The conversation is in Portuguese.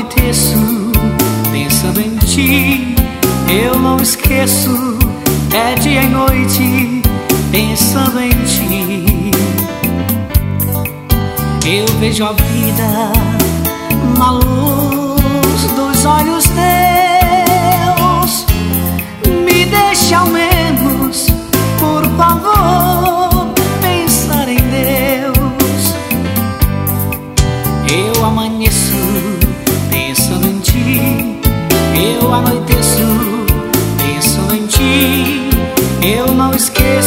anoiteço pensando em ti. Eu não esqueço, é dia e noite pensando em ti. Eu vejo a vida na luz dos olhos teus. Me deixe ao menos, por favor, pensar em Deus. Eu amanheço pensando em ti. Eu anoiteço pensando em ti. Eu não esqueço,